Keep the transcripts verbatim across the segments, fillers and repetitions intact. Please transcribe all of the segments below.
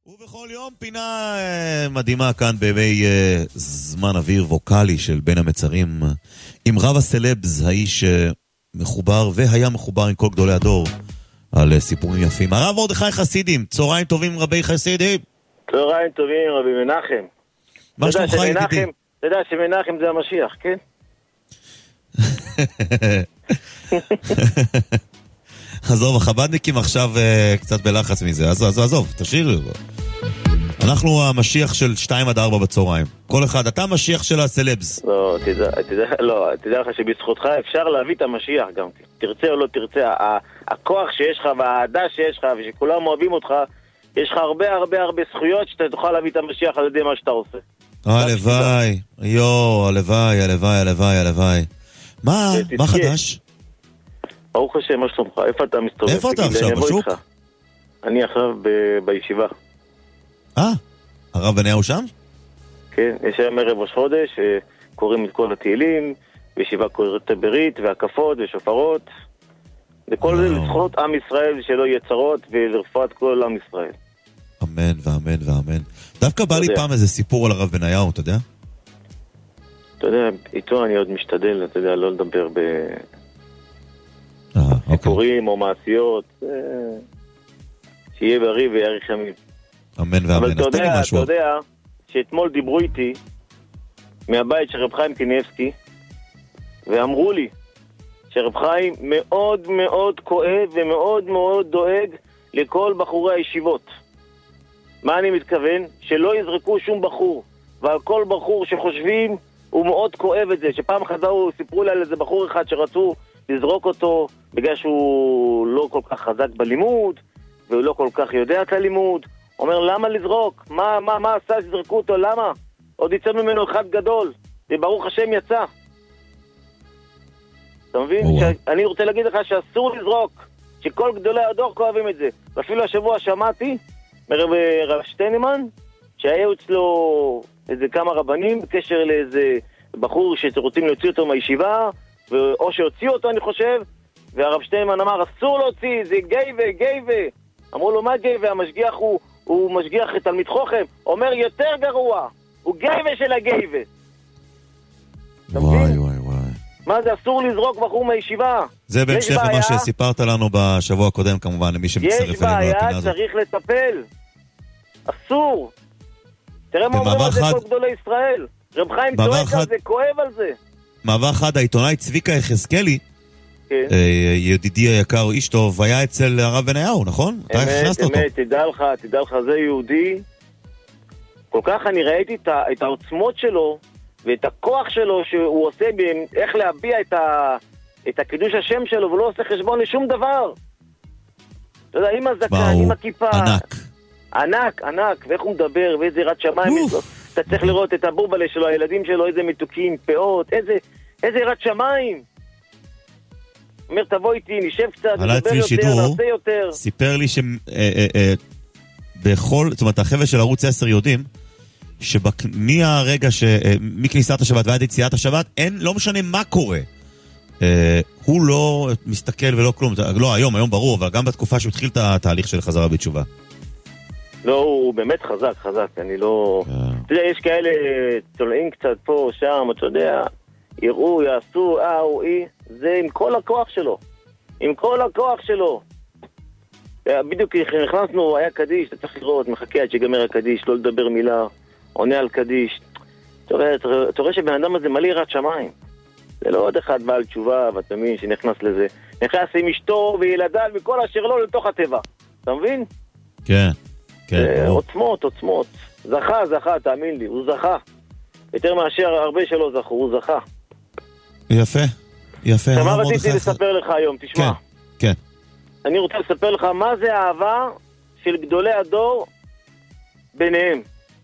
ובכל יום פינה מדהימה כאן בימי זמן אוויר ווקלי של בין המצרים עם רב הסלבס, האיש מחובר והיה מחובר עם כל גדולי הדור על סיפורים יפים. הרב מרדכי חסידים, צהריים טובים רבי חסידים. צהריים טובים רבי מנחם. מה שלומך ידידי? אתה יודע שמנחם זה המשיח, כן? עזוב, החבדניקים עכשיו קצת בלחץ מזה, אז עזוב, תשאיר. אנחנו המשיח של שתיים עד ארבע בצהריים. כל אחד, אתה המשיח של הסלבס. לא, תדע, תדע, לא, תדע לך שבזכותך אפשר להביא את המשיח גם. תרצה או לא תרצה, הכוח שיש לך והאהדה שיש לך ושכולם אוהבים אותך, יש לך הרבה הרבה הרבה זכויות שאתה תוכל להביא את המשיח על ידי מה שאתה עושה. הלוואי, יו, הלוואי, הלוואי, הלוואי, הלוואי. מה, מה חדש? ברוך השם, מה שלומך? איפה אתה מסתובב? איפה אתה עכשיו, בשוק? אני עכשיו בישיבה. אה, הרב בניהו שם? כן, יש היום ערב ראש חודש, קוראים את כל התהילים, וישיבה קוראת ברית, והקפות, ושופרות. וכל זה לזכות עם ישראל שלא יהיה צרות, ולרפואת כל עם ישראל. אמן ואמן ואמן. דווקא בא לי פעם איזה סיפור על הרב בניהו, אתה יודע? אתה יודע, איתו אני עוד משתדל, אתה יודע, לא לדבר ב... סיפורים או מעשיות, שיהיה בריא ויאריך ימים. אמן ואמן. אבל אתה יודע, אתה יודע שאתמול דיברו איתי מהבית של רב חיים קניאבסקי, ואמרו לי שרב חיים מאוד מאוד כואב ומאוד מאוד דואג לכל בחורי הישיבות. מה אני מתכוון? שלא יזרקו שום בחור, ועל כל בחור שחושבים הוא מאוד כואב את זה. שפעם אחת סיפרו לי על איזה בחור אחד שרצו לזרוק אותו בגלל שהוא לא כל כך חזק בלימוד והוא לא כל כך יודע את הלימוד. אומר, למה לזרוק? מה, מה, מה עשה שזרקו אותו? למה? עוד יצא ממנו אחד גדול וברוך השם יצא. אתה מבין? אני רוצה להגיד לך שאסור לזרוק, שכל גדולי הדור כואבים את זה. ואפילו השבוע שמעתי מרב רב שטיינמן שהיו אצלו איזה כמה רבנים בקשר לאיזה בחור שרוצים להוציא אותו מהישיבה, או שהוציאו אותו אני חושב, והרב שטיינמן אמר אסור להוציא, זה גייבה, גייבה. אמרו לו מה גייבה? המשגיח הוא, הוא משגיח את תלמיד חוכם. אומר יותר גרוע, הוא גייבה של הגייבה. וואי וואי וואי. מה זה אסור לזרוק בחור מהישיבה? זה בהמשך למה שסיפרת לנו בשבוע הקודם כמובן, למי שמצטרף אלינו לפינה הזאת. יש בעיה, צריך לטפל. אסור. תראה מה אומרים על זה כל גדולי ישראל. רב חיים צועק על זה, כואב על זה. מעבר אחד, העיתונאי צביקה יחזקאלי, ידידי היקר, איש טוב, היה אצל הרב בניהו, נכון? אתה הכנסת אותו. אמת, תדע לך, תדע לך, זה יהודי. כל כך אני ראיתי את העוצמות שלו, ואת הכוח שלו שהוא עושה, איך להביע את הקידוש השם שלו, ולא עושה חשבון לשום דבר. אתה יודע, עם הזקן, עם הכיפה. ענק. ענק, ענק, ואיך הוא מדבר, ואיזה יראת שמיים יש לו. אתה צריך לראות את הבורבלה שלו, הילדים שלו, איזה מתוקים, פאות, איזה, איזה יראת שמיים. אומר, תבוא איתי, נשב קצת, נדבר יותר, נעשה יותר. סיפר לי שבכל, זאת אומרת, החבר'ה של ערוץ עשר יודעים, שמהרגע, מכניסת השבת ועד יציאת השבת, אין, לא משנה מה קורה. הוא לא מסתכל ולא כלום. לא, היום, היום ברור, אבל גם בתקופה שהוא התחיל את התהליך של חזרה בתשובה. לא, הוא באמת חזק, חזק, אני לא... אתה יודע, יש כאלה תולעים קצת פה, שם, אתה יודע, יראו, יעשו, אה, הוא אי, זה עם כל הכוח שלו. עם כל הכוח שלו. בדיוק נכנסנו, היה קדיש, אתה צריך לראות, מחכה עד שיגמר הקדיש, לא לדבר מילה, עונה על קדיש. אתה רואה שבן אדם הזה מלא יראת שמיים. זה לא עוד אחד בעל תשובה, ואתה מבין שנכנס לזה. נכנס עם אשתו וילדיו וכל אשר לו לתוך הטבע. אתה מבין? כן. כן, עוצמות, עוצמות. זכה, זכה, תאמין לי, הוא זכה. יותר מאשר הרבה שלא זכו, הוא זכה. יפה, יפה. מה רציתי לספר לך היום, תשמע. כן, כן. אני רוצה לספר לך מה זה האהבה של גדולי הדור ביניהם.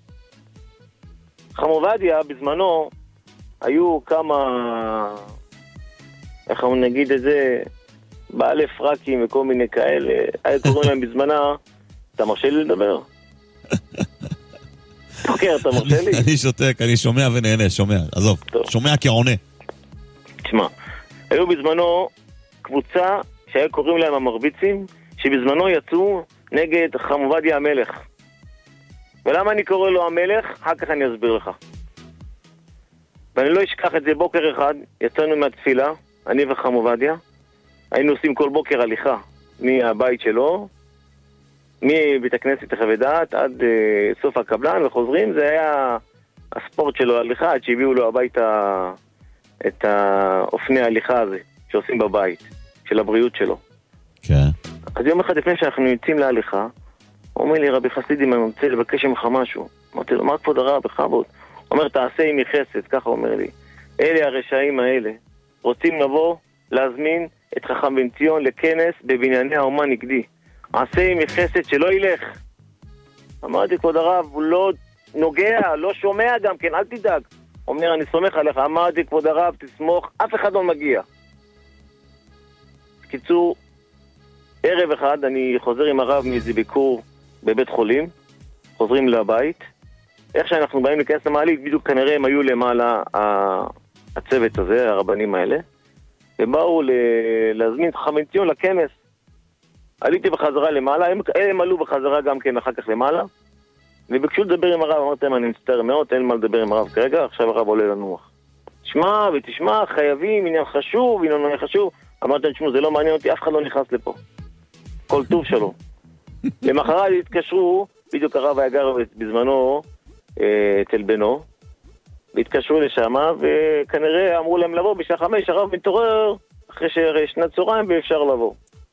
חמובדיה בזמנו היו כמה, איך נגיד את זה, בעלי פרקים וכל מיני כאלה. היה קוראים להם בזמנה, אתה מרשה לי לדבר? אוקיי, אתה מרשה לי? אני שותק, אני שומע ונהנה, שומע, עזוב, שומע כעונה. תשמע, היו בזמנו קבוצה שהיו קוראים להם המרביצים, שבזמנו יצאו נגד חמובדיה המלך. ולמה אני קורא לו המלך? אחר כך אני אסביר לך. ואני לא אשכח את זה. בוקר אחד יצאנו מהתפילה, אני וחם עובדיה, היינו עושים כל בוקר הליכה מהבית שלו, מבית הכנסת לחוות דעת עד uh, סוף הקבלן וחוזרים. זה היה הספורט שלו, הליכה, עד שהביאו לו הביתה את האופני ההליכה הזה שעושים בבית, של הבריאות שלו. כן. אז יום אחד לפני שאנחנו יוצאים להליכה, הוא אומר לי, רבי חסידים, אני רוצה לבקש ממך משהו. אמרתי לו, מה כבוד הרב, בכבוד? הוא אומר, תעשה עמי חסד, ככה הוא אומר לי. אלה הרשעים האלה רוצים לבוא להזמין את חכם בן ציון לכנס בבנייני האומה נגדי. עשה עמי חסד שלא ילך. אמרתי, כבוד הרב, הוא לא נוגע, לא שומע גם כן, אל תדאג. הוא אומר, אני סומך עליך. אמרתי, כבוד הרב, תסמוך, אף אחד לא מגיע. קיצור, ערב אחד אני חוזר עם הרב מאיזה ביקור בבית חולים, חוזרים לבית. איך שאנחנו באים להיכנס למעלית, בדיוק כנראה הם היו למעלה הצוות הזה, הרבנים האלה, ובאו להזמין את חכם בן ציון לכנס. עליתי בחזרה למעלה, הם, הם עלו בחזרה גם כן אחר כך למעלה, וביקשו לדבר עם הרב. אמרתם, אני מצטער מאוד, אין מה לדבר עם הרב כרגע, עכשיו הרב עולה לנוח. תשמע ותשמע, חייבים, עניין חשוב, עניין חשוב. אמרתם, תשמעו, זה לא מעניין אותי, אף אחד לא נכנס לפה. כל טוב שלו. למחרת התקשרו, בדיוק הרב היה גר בזמנו אצל בנו, והתקשרו לשם, וכנראה אמרו להם לבוא בשעה חמש, הרב מתעורר אחרי שנת צהריים ואפשר לבוא.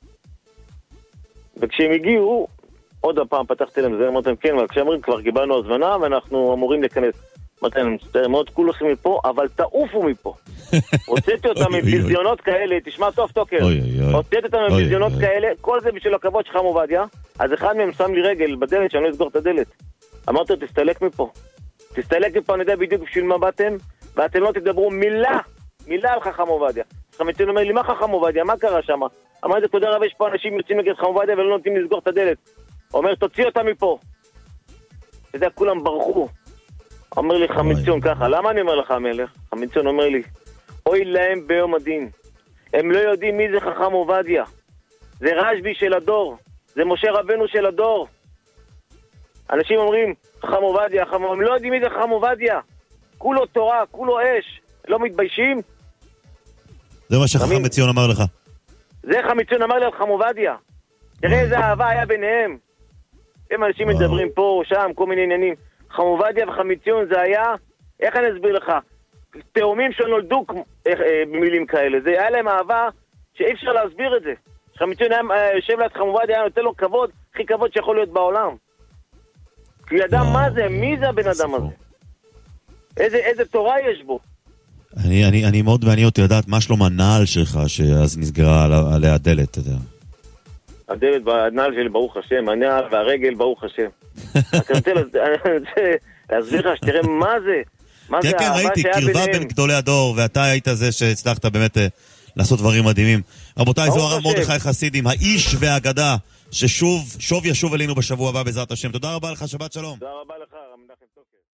וכשהם הגיעו, עוד הפעם פתחתי להם זה, אמרתם כן, אבל כשאמרים כבר קיבלנו הזמנה ואנחנו אמורים להיכנס. אמרתם, אני מצטער מאוד, כולכם מפה, אבל תעופו מפה. הוצאתי אותם מביזיונות כאלה, תשמע טוב טוקר, הוצאתי אותם מביזיונות כאלה, כל זה בשביל הכבוד שלך עובדיה. אז אחד מהם שם לי רגל בדלת שאני לא אסגור את הדלת. אמרתי, תסתלק מפה, תסתלק מפה, אני יודע בדיוק בשביל מה באתם, ואתם לא תדברו מילה, מילה על חכם עובדיה. חכם בן ציון אומר לי, מה חכם עובדיה, מה קרה שם? אמרתי, כבוד הרב, יש פה אנשים יוצאים נגד חכם עובדיה ולא נותנים לסגור את הדלת. אומר, תוציא אותם מפה. אתה יודע, כולם ברחו. אומר לי חכם בן ציון ככה, למה אני אומר לך המלך? חכם בן ציון אומר לי, אוי להם ביום הדין, הם לא יודעים מי זה חכם עובדיה, זה רשב"י של הדור, זה משה רבנו של הדור. אנשים אומרים חכם עובדיה, חכם... הם לא יודעים מי זה חכם עובדיה, כולו תורה, כולו אש, לא מתביישים. זה מה שחכם בן ציון אמר לך. זה חכם בן ציון אמר לי על חכם עובדיה. תראה איזה אהבה היה ביניהם. הם אנשים מדברים פה, שם, כל מיני עניינים. חכם עובדיה וחכם בן ציון זה היה, איך אני אסביר לך, תאומים שנולדו במילים כאלה. זה היה להם אהבה שאי אפשר להסביר את זה. חכם בן ציון יושב ליד חכם עובדיה, היה נותן לו כבוד, הכי כבוד שיכול להיות בעולם. כי הוא ידע מה זה, מי זה הבן אדם הזה. איזה, איזה תורה יש בו. אני, אני, אני מאוד מעניין אותי לדעת מה שלום הנעל שלך, שאז נסגרה עליה הדלת, אתה יודע. הדלת, הנעל שלי, ברוך השם, הנעל והרגל, ברוך השם. אני רוצה להסביר לך, שתראה מה זה. כן, כן, ראיתי, קרבה בין גדולי הדור, ואתה היית זה שהצלחת באמת לעשות דברים מדהימים. רבותיי, זו הרב מרדכי חסידים, האיש והאגדה, ששוב, שוב ישוב אלינו בשבוע הבא בעזרת השם. תודה רבה לך, שבת שלום. תודה רבה לך, רב מנחם טוקר.